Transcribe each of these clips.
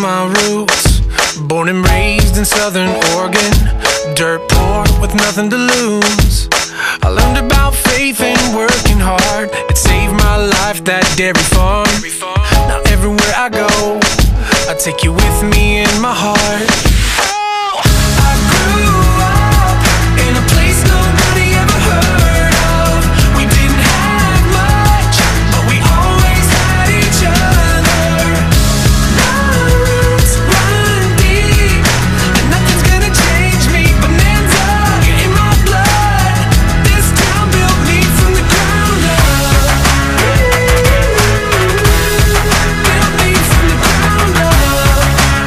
my roots. Born and raised in Southern Oregon, dirt poor with nothing to lose. I learned about faith and working hard. It saved my life, that dairy farm. Now everywhere I go, I take you with me in my heart. Oh, I grew up in a place nobody ever heard of. We didn't have much, but we always had each other. My roots run deep, and nothing's gonna change me. Bonanza, you're in my blood. This town built me from the ground up. Built me from the ground up.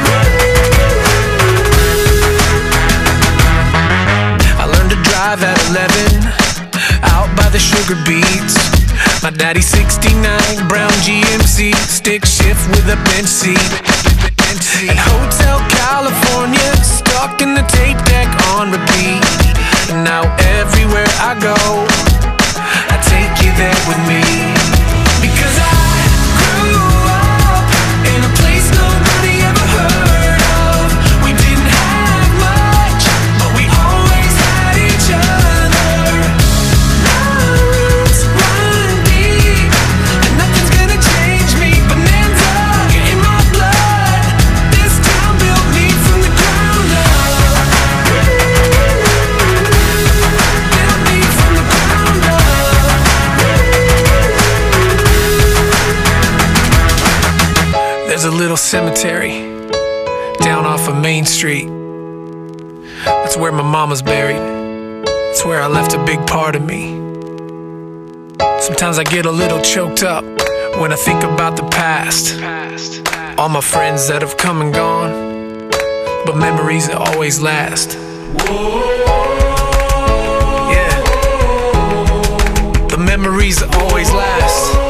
I learned to drive at 11, out by the sugar beets. My daddy's 69, brown GMC, stick shift with a bench seat. And Hotel California, stuck in the tape deck on repeat. And now everywhere I go, I take you there with me. Because I grew up in a place nobody ever heard of. We didn't have much, but we always had each other. My roots run deep, and nothing's gonna change me. Bonanza, you're in my blood. This town built me from the ground up. Built me from the ground up. There's a little cemetery down off of Main Street. That's where my mama's buried. That's where I left a big part of me. Sometimes I get a little choked up when I think about the past. All my friends that have come and gone, but memories that always last. Yeah, the memories that always last.